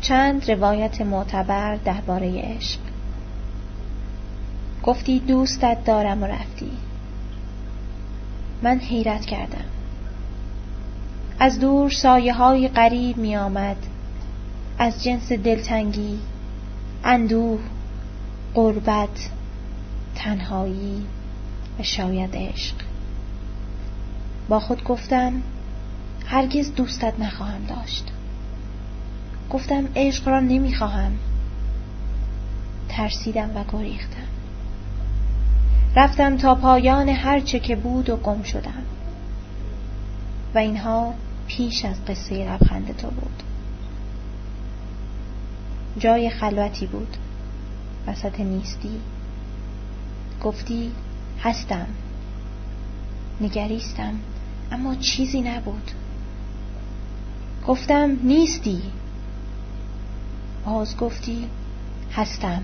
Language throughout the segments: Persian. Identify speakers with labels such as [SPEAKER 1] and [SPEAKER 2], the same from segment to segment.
[SPEAKER 1] چند روایت معتبر درباره عشق. گفتی دوستت دارم و رفتی. من حیرت کردم. از دور سایه های غریب می آمد، از جنس دلتنگی، اندوه، غربت، تنهایی و شاید عشق. با خود گفتم هرگز دوستت نخواهم داشت. گفتم عشق را نمیخواهم. ترسیدم و گریختم. رفتم تا پایان هر چه که بود و گم شدم. و اینها پیش از قصه لبخند تو بود. جای خلوتی بود، وسط نیستی. گفتی هستم. نگریستم اما چیزی نبود. گفتم نیستی. باز گفتی هستم.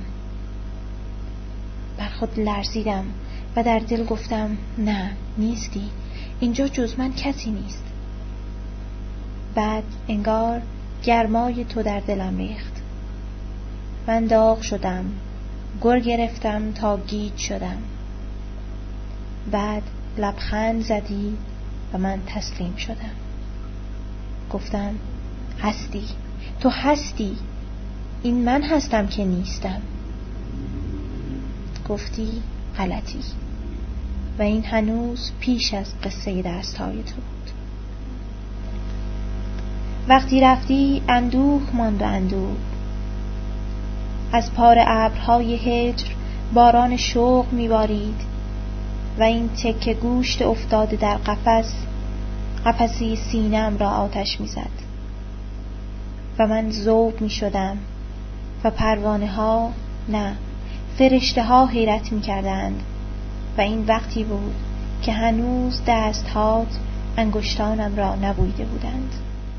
[SPEAKER 1] بر خود لرزیدم و در دل گفتم نه، نیستی. اینجا جز من کسی نیست. بعد انگار گرمای تو در دلم ریخت. من داغ شدم، گر گرفتم تا گیج شدم. بعد لبخند زدی و من تسلیم شدم. گفتم هستی، تو هستی. این من هستم که نیستم. گفتی غلطی. و این هنوز پیش از قصه دستهای تو بود. وقتی رفتی اندوه ماند و اندوه. از پار ابرهای هجر باران شوق میبارید و این تکه گوشت افتاده در قفسی سینه‌ام را آتش میزد و من ذوب میشدم و پروانه ها، نه، فرشته ها حیرت میکردند. و این وقتی بود که هنوز دستهات انگشتانم را نبویده بودند.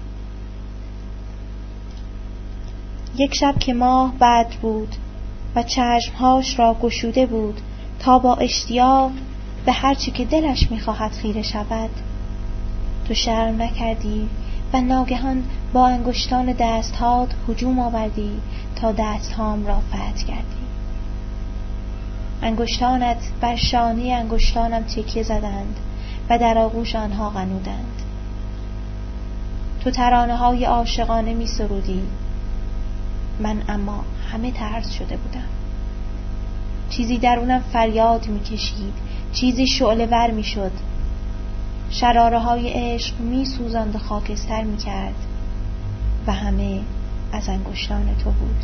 [SPEAKER 1] یک شب که ماه بدر بود و چشمهاش را گشوده بود تا با اشتیاق به هر چه که دلش می‌خواهد خیره شود، تو شرم نکردی و ناگهان با انگشتان دستهات هجوم آوردی تا دستهام را فتح کردی. انگشتانت بر شانه انگشتانم تکیه زدند و در آغوش آنها غنودند. تو ترانه‌های عاشقانه می‌سرودی. من اما همه طرز شده بودم. چیزی درونم فریاد می‌کشید، چیزی شعله‌ور می‌شد. شراره‌های عشق می‌سوزاند و خاکستر می‌کرد و همه از انگشتان تو بود.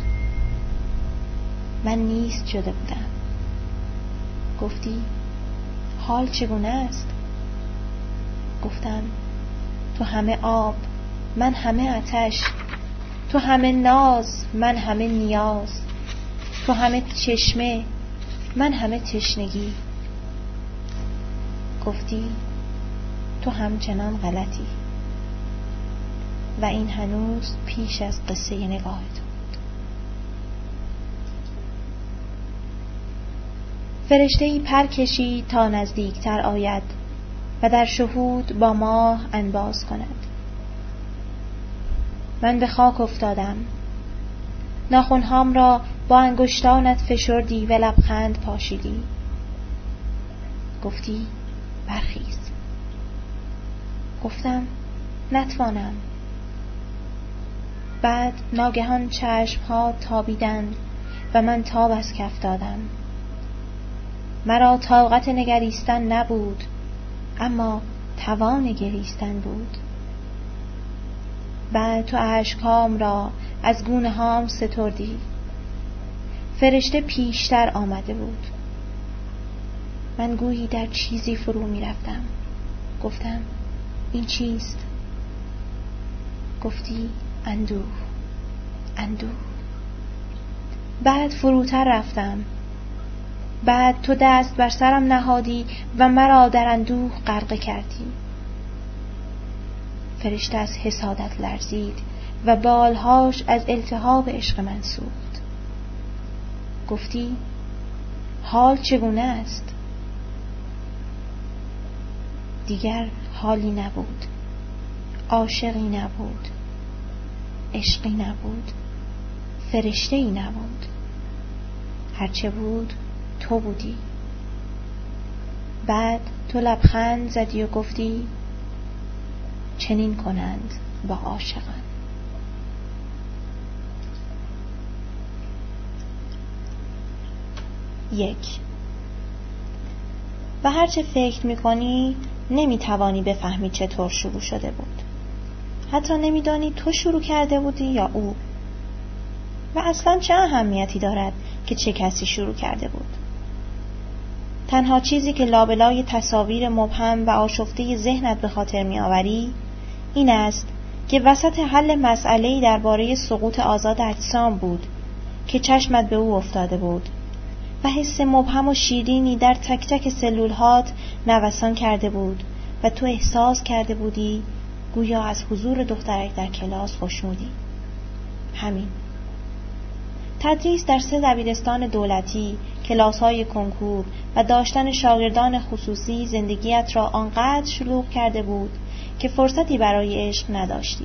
[SPEAKER 1] من نیست شده بودم. گفتی حال چگونه است؟ گفتم تو همه آب، من همه آتش. تو همه ناز، من همه نیاز. تو همه چشمه، من همه تشنگی. گفتی تو همچنان غلطی. و این هنوز پیش از قصه نگاه تو بود. فرشته‌ای پر کشید تا نزدیکتر آید و در شهود با ماه انباز کند. من به خاک افتادم. ناخن‌هام را با انگشتانت فشردی و لبخند پاشیدی. گفتی برخیز. گفتم نتوانم. بعد ناگهان چشم‌ها تابیدند و من تاب از کف دادم. مرا طاقت نگریستن نبود، اما توان گریستن بود. بعد تو اشکام را از گونه هام ستردی. فرشته پیشتر آمده بود. من گویی در چیزی فرو می رفتم. گفتم این چیست؟ گفتی اندوه، اندوه. بعد فروتر رفتم. بعد تو دست بر سرم نهادی و مرا در اندوه غرقه کردی. فرشته از حسادت لرزید و بالهاش از التهاب عشق من سوخت. گفتی حال چگونه است؟ دیگر حالی نبود، عاشقی نبود، عشقی نبود، فرشته ای نبود. هرچه بود تو بودی. بعد تو لبخند زدی و گفتی چنین کنند با عاشقان. یک. و هرچه فکر میکنی نمیتوانی بفهمی چطور شروع شده بود. حتی نمیدانی تو شروع کرده بودی یا او. و اصلا چه اهمیتی دارد که چه کسی شروع کرده بود. تنها چیزی که لابلای تصاویر مبهم و آشفته ذهنت به خاطر میآوری این است که وسط حل مسئله‌ای درباره سقوط آزاد اجسام بود که چشمت به او افتاده بود و حس مبهم و شیرینی در تک تک سلول‌هات نوسان کرده بود و تو احساس کرده بودی گویا از حضور دخترک در کلاس خوشنودی. همین. تدریس در 3 دبیرستان دولتی، کلاس‌های کنکور و داشتن شاگردان خصوصی زندگیت را آنقدر شلوغ کرده بود که فرصتی برای عشق نداشتی.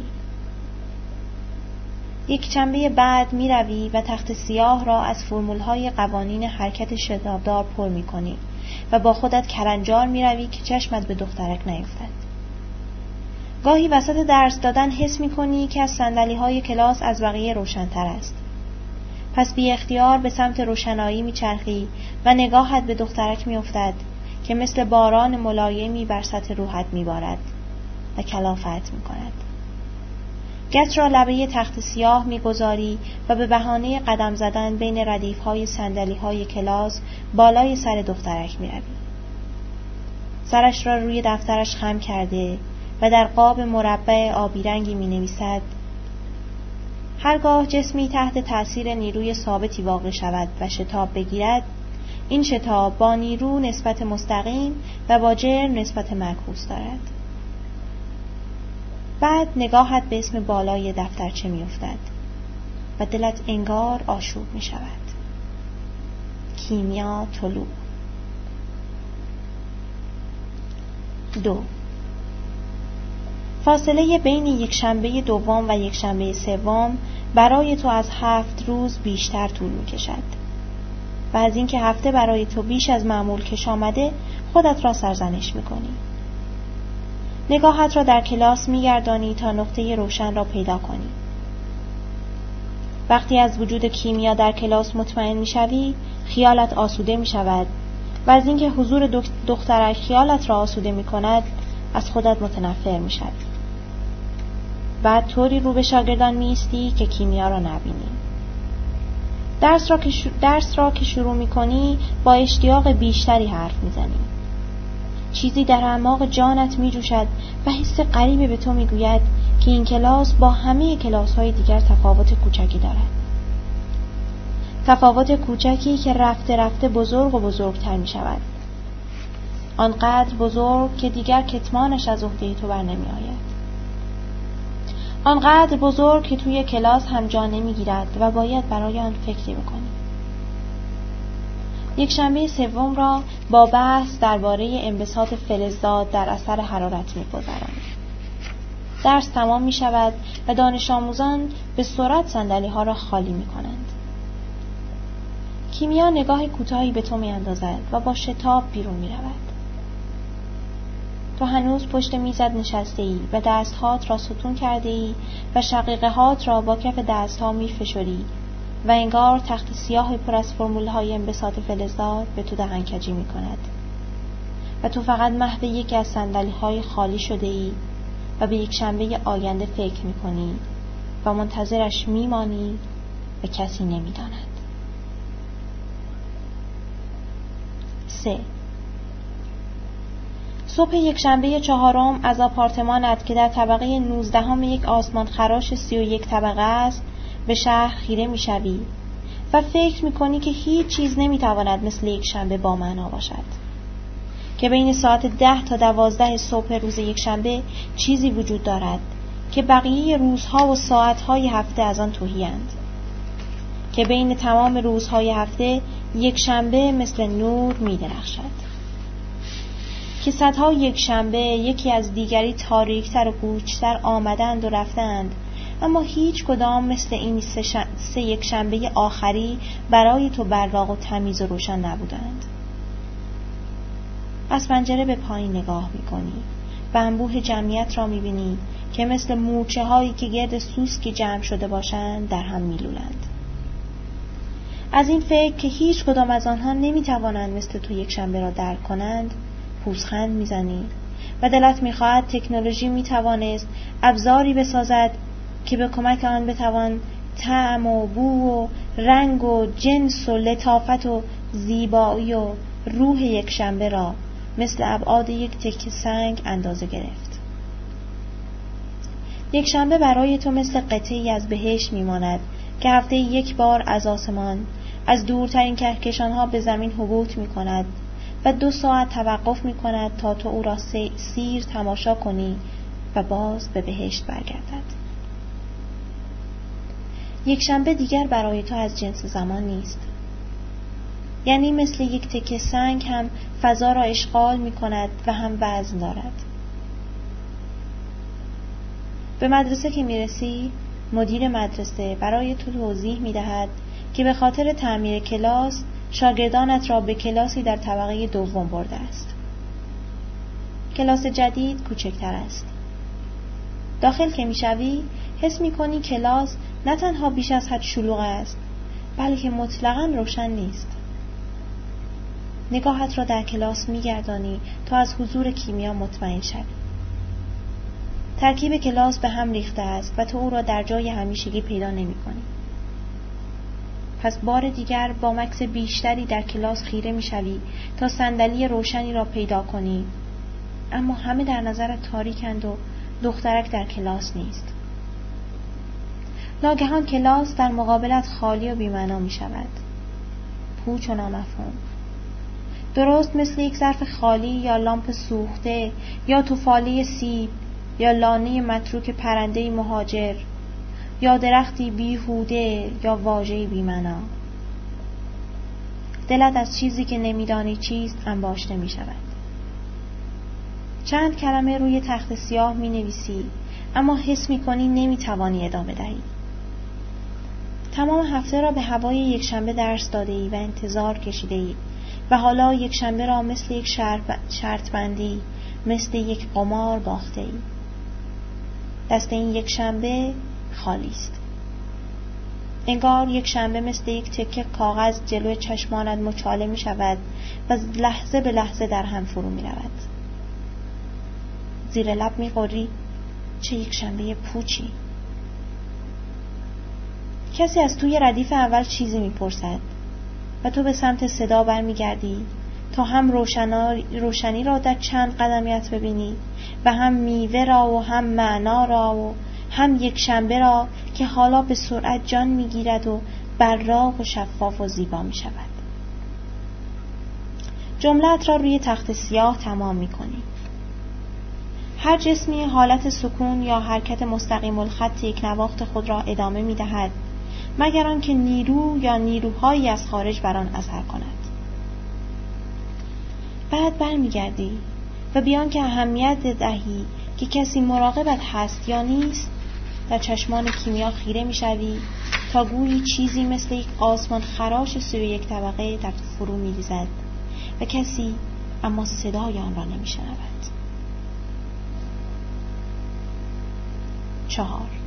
[SPEAKER 1] یک چنبه بعد می روی و تخت سیاه را از فرمول‌های قوانین حرکت شتابدار پر می کنی و با خودت کلنجار می روی که چشمت به دخترک نیفتد. گاهی وسط درس دادن حس می کنی که از صندلی‌های کلاس از بقیه روشن‌تر است. پس بی اختیار به سمت روشنایی می چرخی و نگاهت به دخترک می افتد که مثل باران ملایمی بر سطح روحت می بارد و کلافت می کند. گچ را لبه تخت سیاه می گذاری و به بهانه قدم زدن بین ردیف‌های صندلی‌های کلاس بالای سر دخترک می روی. سرش را روی دفترش خم کرده و در قاب مربع آبی رنگی می نویسد: هرگاه جسمی تحت تأثیر نیروی ثابتی واقع شود و شتاب بگیرد، این شتاب با نیرو نسبت مستقیم و با جرم نسبت معکوس دارد. بعد نگاهت به اسم بالای دفترچه می افتد و دلت انگار آشوب می شود. کیمیا طلوع. 2. فاصله بین یک شنبه دوم و یک شنبه سوم برای تو از 7 روز بیشتر طول می کشد و از اینکه هفته برای تو بیش از معمول کش آمده خودت را سرزنش می کنی. نگاهت را در کلاس می گردانی تا نقطه روشن را پیدا کنی. وقتی از وجود کیمیا در کلاس مطمئن می شوی، خیالت آسوده می شود و از اینکه حضور دخترک خیالت را آسوده می کند از خودت متنفر می شوی. بعد طوری رو به شاگردان می ایستی که کیمیا را نبینی. درس را که شروع می کنی با اشتیاق بیشتری حرف می زنی. چیزی در اعماق جانت می جوشد و حس غریبی به تو می گوید که این کلاس با همه کلاس های دیگر تفاوت کوچکی دارد. تفاوت کوچکی که رفته رفته بزرگ و بزرگتر می شود. آنقدر بزرگ که دیگر کتمانش از عهده تو بر نمی آید. آنقدر بزرگ که توی کلاس هم جا نمی گیرد و باید برای آن فکری بکنی. یک شنبه سوم را با بحث درباره انبساط فلزات در اثر حرارت می گذرانی. درس تمام می شود و دانش آموزان به سرعت صندلی ها را خالی می کنند. کیمیا نگاه کوتاهی به تو می اندازد و با شتاب بیرون می رود. تو هنوز پشت میزت نشسته ای و دستهات را ستون کرده ای و شقیقه هات را با کف دستها می فشاری و انگار تخت سیاه پر از فرمولهای انبساط فلزات به تو دهنکجی می کند و تو فقط محو یکی از صندلی‌های خالی شده ای و به یک شنبه آینده فکر می کنی و منتظرش می مانی و کسی نمی داند. 3. صبح یک شنبه 4 از آپارتمانت که در طبقه 19 یک آسمان خراش 31 طبقه است به شهر خیره می شوی و فکر می کنی که هیچ چیز نمی تواند مثل یک شنبه با معنا باشد، که بین ساعت 10 تا 12 صبح روز یک شنبه چیزی وجود دارد که بقیه روزها و ساعتهای هفته از آن تهی‌اند، که بین تمام روزهای هفته یک شنبه مثل نور می درخشد، که صدها یک شنبه یکی از دیگری تاریکتر و پوچتر آمدند و رفتند اما هیچ کدام مثل این سه یک شنبه آخری برای تو براق و تمیز و روشن نبودند. از پنجره به پایین نگاه می‌کنی و انبوه جمعیت را می‌بینی که مثل مورچه هایی که گرد سوسکی جمع شده باشند در هم می‌لولند. از این فکر که هیچ کدام از آنها نمی‌توانند مثل تو یک شنبه را درک کنند پوزخند می‌زنی و دلت می‌خواهد تکنولوژی می‌توانست ابزاری بسازد که به کمک آن بتوان طعم و بو و رنگ و جنس و لطافت و زیبایی و روح یک شنبه را مثل ابعاد یک تکه سنگ اندازه گرفت. یک شنبه برای تو مثل قطعی از بهشت میماند که هفته یک بار از آسمان از دورترین کهکشانها به زمین هبوط میکند و 2 ساعت توقف میکند تا تو او را سیر تماشا کنی و باز به بهشت برگردد. یک شنبه دیگر برای تو از جنس زمان نیست. یعنی مثل یک تکه سنگ هم فضا را اشغال می کند و هم وزن دارد. به مدرسه که می رسی، مدیر مدرسه برای تو توضیح می دهد که به خاطر تعمیر کلاس شاگردانت را به کلاسی در طبقه 2 برده است. کلاس جدید کوچکتر است. داخل که می شوی، حس می کنی کلاس نه تنها بیش از حد شلوغ است، بلکه مطلقاً روشن نیست. نگاهت را در کلاس می‌گردانی تا از حضور کیمیا مطمئن شوی. ترکیب کلاس به هم ریخته است و تو او را در جای همیشگی پیدا نمی‌کنی. پس بار دیگر با مکث بیشتری در کلاس خیره می‌شوی تا صندلی روشنی را پیدا کنی، اما همه در نظرت تاریکند و دخترک در کلاس نیست. ناگهان کلاس در مقابلت خالی و بی‌معنا می‌شود. پوچ و نامفهوم. درست مثل یک ظرف خالی یا لامپ سوخته یا توفاله سیب یا لانه متروک پرنده‌ای مهاجر یا درختی بیهوده یا واژه‌ای بی‌معنا. دلت از چیزی که نمی‌دانی چیست انباشته می‌شود. چند کلمه روی تخت سیاه می‌نویسی اما حس می‌کنی نمی‌توانی ادامه دهی. تمام هفته را به هوای یک شنبه درس داده‌ای و انتظار کشیده‌ای و حالا یک شنبه را مثل یک شرط بندی، مثل یک قمار باخته‌ای. دست این یک شنبه خالی است. انگار یک شنبه مثل یک تکه کاغذ جلوی چشمانت مچاله می شود و لحظه به لحظه در هم فرو می رود. زیر لب می غری چه یک شنبه پوچی. کسی از توی ردیف اول چیزی می پرسد و تو به سمت صدا برمیگردی تا هم روشنی را در چند قدمیت ببینی و هم میوه را و هم معنا را و هم یک شنبه را که حالا به سرعت جان میگیرد و براق و شفاف و زیبا می شود. جملت را روی تخت سیاه تمام می کنی. هر جسمی حالت سکون یا حرکت مستقیم الخط یک نواخت خود را ادامه می دهد مگر آنکه نیرو یا نیروهایی از خارج بر آن اثر کند. بعد برمیگردی و بیان که اهمیت دهی که کسی مراقبت هست یا نیست در چشمان کیمیا خیره میشوی تا گویی چیزی مثل یک آسمان خراش 31 طبقه در تو فرو میریزد و کسی اما صدای آن را نمیشنود. 4.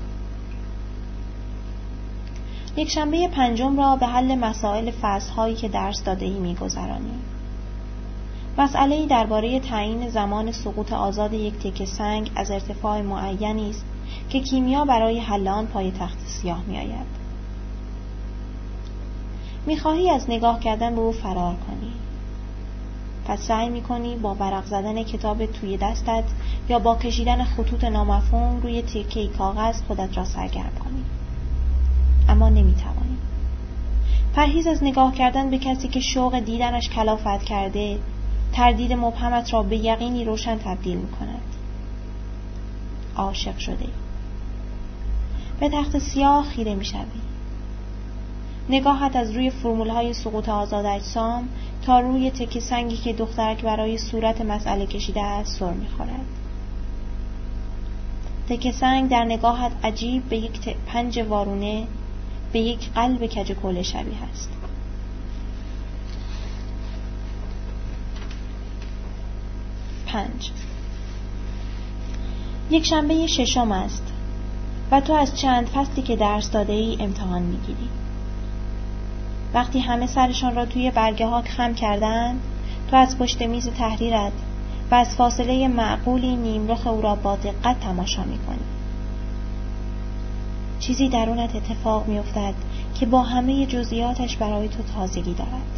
[SPEAKER 1] یک شنبه پنجم را به حل مسائل فصل‌هایی که درس داده‌ای می‌گذرانی. مسئله‌ای درباره تعیین زمان سقوط آزاد یک تکه سنگ از ارتفاع معینی است که کیمیا برای حل آن پای تخت سیاه می‌آید. می‌خواهی از نگاه کردن به او فرار کنی. پس سعی می‌کنی با ورق زدن کتاب توی دستت یا با کشیدن خطوط نامفهوم روی تکه کاغذ خودت را سرگرم کنی. اما نمی‌توانی. پرهیز از نگاه کردن به کسی که شوق دیدنش کلافت کرده، تردید مبهمت را به یقینی روشن تبدیل می‌کند. عاشق شده. به تخت سیاه خیره می‌شوی. نگاهت از روی فرمول‌های سقوط آزاد اجسام تا روی تکه سنگی که دخترک برای صورت مسئله کشیده است سر می‌خورد. تکه سنگ در نگاهت عجیب به یک پنج وارونه، به یک قلب کج کوله شبیه است. یک شنبه ششم است و تو از چند فصلی که درس داده ای امتحان میگیری. وقتی همه سرشان را توی برگه ها خم کردند، تو از پشت میز تحریرت و از فاصله معقولی نیمرخ او را با دقت تماشا میکنی. چیزی درونت اتفاق میافتد که با همه جزئیاتش برای تو تازگی دارد.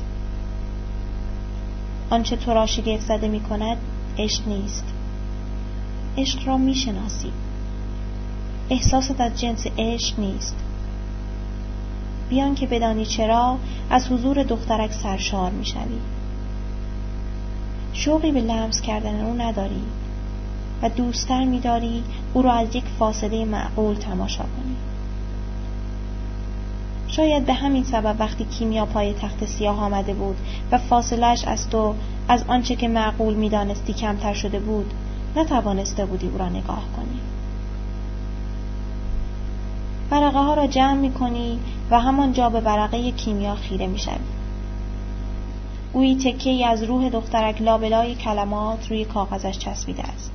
[SPEAKER 1] آنچه تو را شگفت زده میکند عشق نیست. عشق را میشناسی. احساست از جنس عشق نیست. بیان که بدانی چرا از حضور دخترک سرشار میشوی. شوقی به لمس کردن او نداری و دوست‌تر می‌داری او را از یک فاصله معقول تماشا کنی. شاید به همین سبب وقتی کیمیا پای تخت سیاه آمده بود و فاصله‌اش از تو از آنچه که معقول می‌دانستی کمتر شده بود، نتوانسته بودی او را نگاه کنی. ورقه ها را جمع می‌کنی و همانجا به ورقه کیمیا خیره می‌شوی. گویی تکه‌ای از روح دخترک لابلای کلمات روی کاغذش چسبیده است.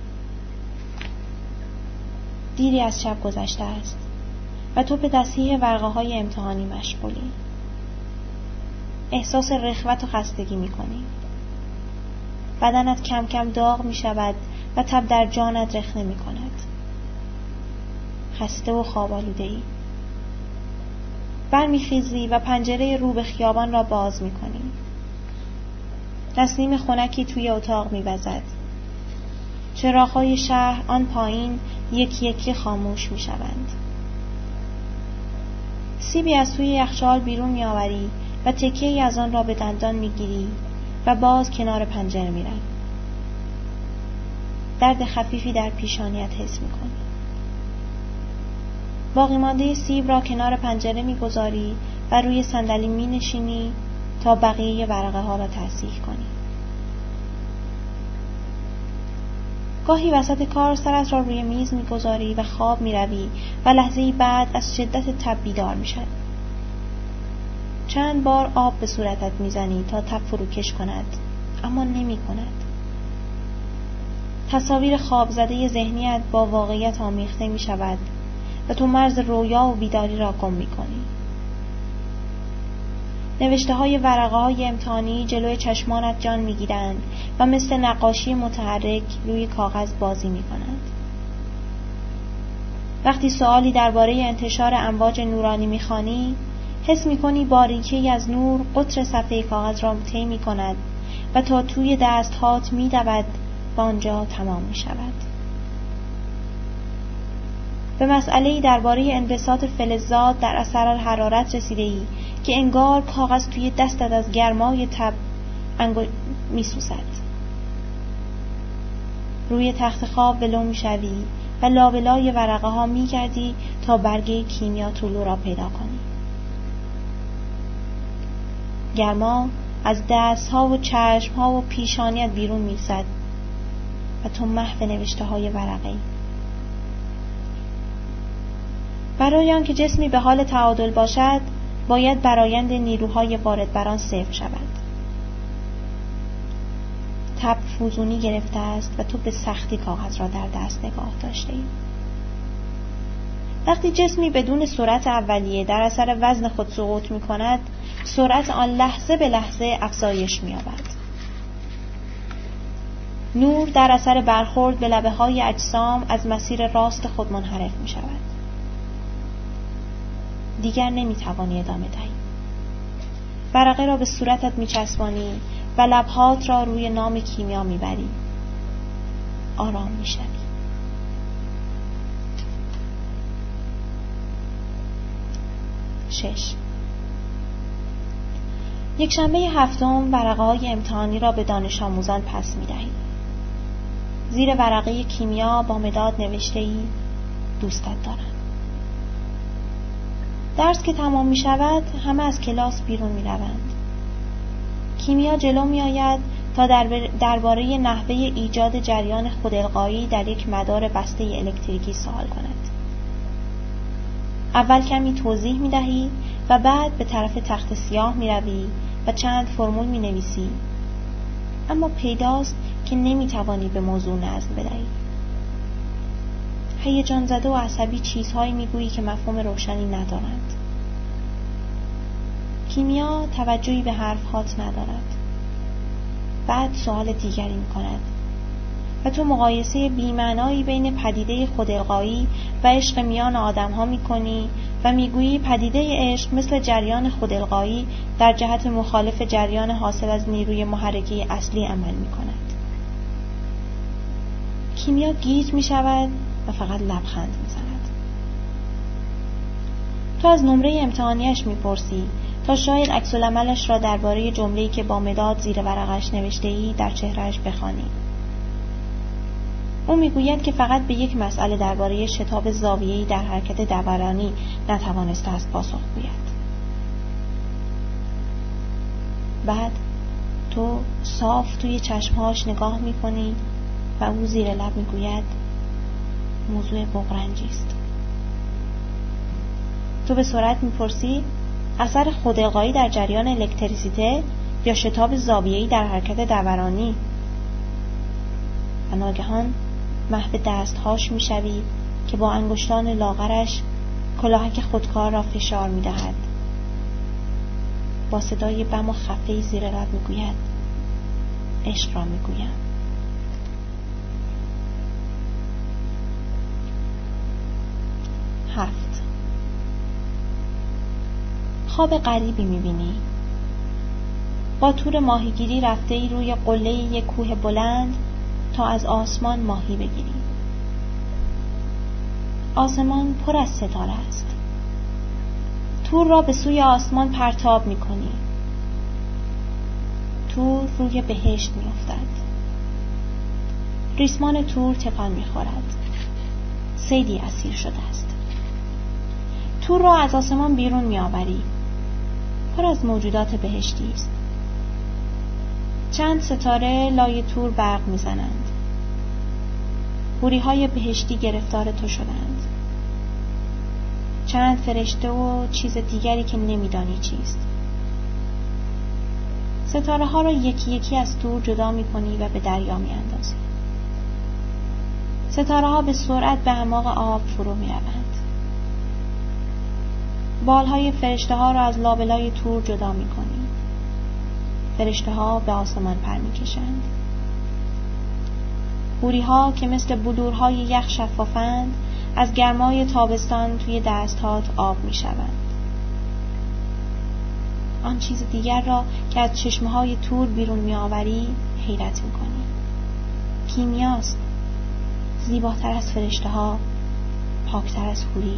[SPEAKER 1] دیری از شب گذشته است و تو به تصحیح ورقه‌های امتحانی مشغولی. احساس رخوت و خستگی می‌کنی. بدنت کم کم داغ می‌شود و تب در جانت رخنه می‌کند. خسته و خواب آلوده‌ای. برمیخیزی و پنجره رو به خیابان را باز می‌کنی. نسیم خنکی توی اتاق می‌وزد. چراغ‌های شهر آن پایین یکی یکی خاموش می‌شوند. سیبی از توی یخچال بیرون می‌آوری و تکه‌ای از آن را به دندان می‌گیری و باز کنار پنجره می‌روی. درد خفیفی در پیشانیت حس می‌کنی. باقی مانده سیب را کنار پنجره می‌گذاری و روی صندلی می‌نشینی تا بقیه ورقه ها را تصحیح کنی. گاهی وسط کار سرت را روی میز می‌گذاری و خواب می‌روی و لحظه‌ای بعد از شدت تب بیدار می‌شوی. چند بار آب به صورتت می‌زنی تا تب فروکش کند، اما نمی‌کند. تصاویر خواب زده ذهنیت با واقعیت آمیخته می‌شود و تو مرز رویا و بیداری را گم می‌کنی. نوشته‌های ورقه‌های امتحانی جلوی چشمانت جان می‌گیرند و مثل نقاشی متحرک روی کاغذ بازی می‌کنند. وقتی سؤالی درباره انتشار امواج نورانی می‌خوانی، حس می‌کنی باریکی از نور قطر صفحه کاغذ را طی می‌کند و تا توی دست‌هات می‌دود و آنجا تمام می‌شود. به مسئله‌ای درباره انبساط فلزات در اثر حرارت رسیده‌ای که انگار کاغذ توی دستت از گرمای تب می‌سوزد. روی تخت خواب ولو می‌شوی و لابلای ورقه ها می‌گردی تا برگه کیمیا طلوع را پیدا کنی. گرما از دست‌ها و چشم‌ها و پیشانیت بیرون می‌زد و تو محو نوشته‌های ورقه‌ای. برای آنکه جسمی به حال تعادل باشد، باید برآیند نیروهای وارد بر آن صفر شود. تب فزونی گرفته است و تو به سختی کاغذ را در دست نگاه داشته‌ای. وقتی جسمی بدون سرعت اولیه در اثر وزن خود سقوط می‌کند، سرعت آن لحظه به لحظه افزایش می‌یابد. نور در اثر برخورد به لبه‌های اجسام از مسیر راست خود منحرف می‌شود. دیگر نمی‌توانی ادامه دهی. ورقه را به صورتت می‌چسبانی و لب‌هات را روی نام کیمیا می‌بری. آرام می‌شوی. یک شنبه هفتم ورقه‌های امتحانی را به دانش آموزان پس می‌دهی. زیر ورقه کیمیا با مداد نوشته‌ای دوستت دارم. درس که تمام می شود همه از کلاس بیرون می روند. کیمیا جلو می آید تا درباره نحوه ایجاد جریان خودالقایی در یک مدار بسته الکتریکی سوال کند. اول کمی توضیح می‌دهی و بعد به طرف تخت سیاه می‌روی و چند فرمول می‌نویسی، اما پیداست که نمی‌توانی به موضوع نظم بدهی. هیجان زده و عصبی چیزهایی می‌گویی که مفهوم روشنی ندارند. کیمیا توجهی به حرف‌هات ندارد. بعد سوال دیگری می‌کند و تو مقایسه بی‌معنایی بین پدیده خودالقایی و عشق میان آدم‌ها می‌کنی و می‌گویی پدیده عشق مثل جریان خودالقایی در جهت مخالف جریان حاصل از نیروی محرکه اصلی عمل می‌کند. کیمیا گیج می‌شود و فقط لبخند می‌زند. تو از نمره امتحانیش می‌پرسی تا شاید عکس‌العملش را درباره جمله‌ای که با مداد زیر ورقش نوشته‌ای در چهره‌اش بخوانی. او میگوید که فقط به یک مسئله درباره شتاب زاویه‌ای در حرکت دورانی نتوانسته است پاسخ گوید. بعد تو صاف توی چشمهاش نگاه میکنی و او زیر لب میگوید موضوع بغرنجی است. تو به سرعت میپرسی اثر خودالقایی در جریان الکتریسیته یا شتاب زاویه‌ای در حرکت دورانی؟ و ناگهان محو دستهاش میشوی که با انگشتان لاغرش کلاهک خودکار را فشار میدهد. با صدای بم و خفه‌ای زیر لب میگوید عشق را میگویم. هفت. خواب غریبی میبینی. با تور ماهیگیری رفته ای روی قله یک کوه بلند تا از آسمان ماهی بگیری. آسمان پر از ستاره است. تور را به سوی آسمان پرتاب می‌کنی. تور روی بهشت می‌افتد. ریسمان تور تکان می‌خورد. صیدی اسیر شده است. تور را از آسمان بیرون می‌آوری. پر از موجودات بهشتی است. چند ستاره لای تور برق می‌زنند. حوری‌های بهشتی گرفتار تو شدند. چند فرشته و چیز دیگری که نمی‌دانی چیست. ستاره‌ها را یکی یکی از تور جدا می‌کنی و به دریا می‌اندازی. ستاره‌ها به سرعت به اعماق آب فرو می‌روند. بالهای فرشته‌ها را از لابلای تور جدا می‌کنی. فرشته‌ها به آسمان پر می‌کشند. حوری‌ها که مثل بلورهای یخ شفافند از گرمای تابستان توی دستهات آب می‌شوند. آن چیز دیگر را که از چشمه‌های تور بیرون می‌آوری حیرت می‌کنی. کیمیاست. زیباتر از فرشته‌ها، پاکتر از حوری.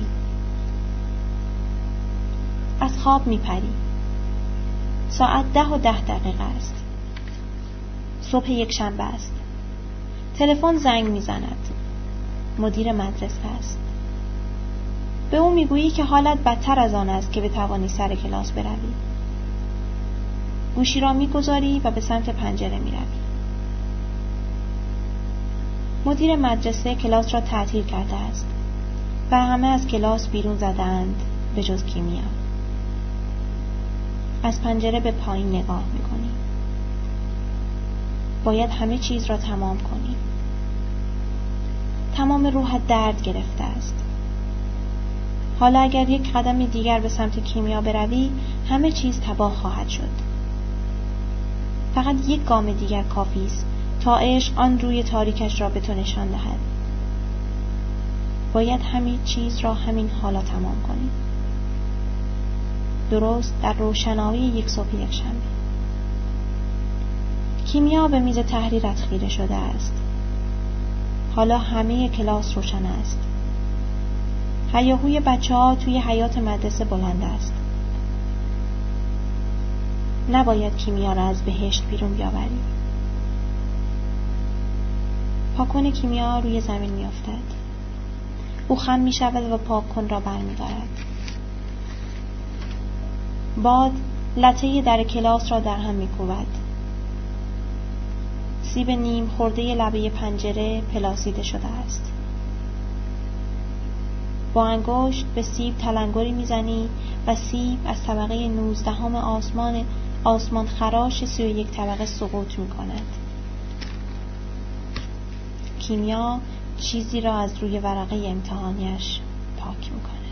[SPEAKER 1] از خواب می‌پری. ساعت 10:10 است. صبح یک شنبه است. تلفن زنگ می‌زند. مدیر مدرسه است. به او میگویی که حالت بدتر از آن است که بتوانی سر کلاس بروی. گوشی را میگذاری و به سمت پنجره میروی. مدیر مدرسه کلاس را تعطیل کرده است و همه از کلاس بیرون زدند به جز کیمیا. از پنجره به پایین نگاه میکنی. باید همه چیز را تمام کنی. تمام روحت درد گرفته است. حالا اگر یک قدم دیگر به سمت کیمیا بروی همه چیز تباه خواهد شد. فقط یک گام دیگر کافی است تا عشق آن روی تاریکش را به تو نشان دهد. باید همین چیز را همین حالا تمام کنی. درست در روشنایی یک صبح یکشنبه. کیمیا به میز تحریرت خیره شده است. حالا همه کلاس روشن است. هیاهوی بچه‌ها توی حیاط مدرسه بلند است. نباید کیمیا را از بهشت بیرون بیاوری. پاکن کیمیا روی زمین میافتد. او خم میشود و پاکن را برمی‌دارد. باد لطه در کلاس را در هم می‌کوبد. سیب نیم خورده لبه پنجره پلاسیده شده است. با انگشت به سیب تلنگری میزنی و سیب از طبقه 19 آسمان خراش 31 طبقه سقوط میکند. کیمیا چیزی را از روی ورقه امتحانیش پاک میکند.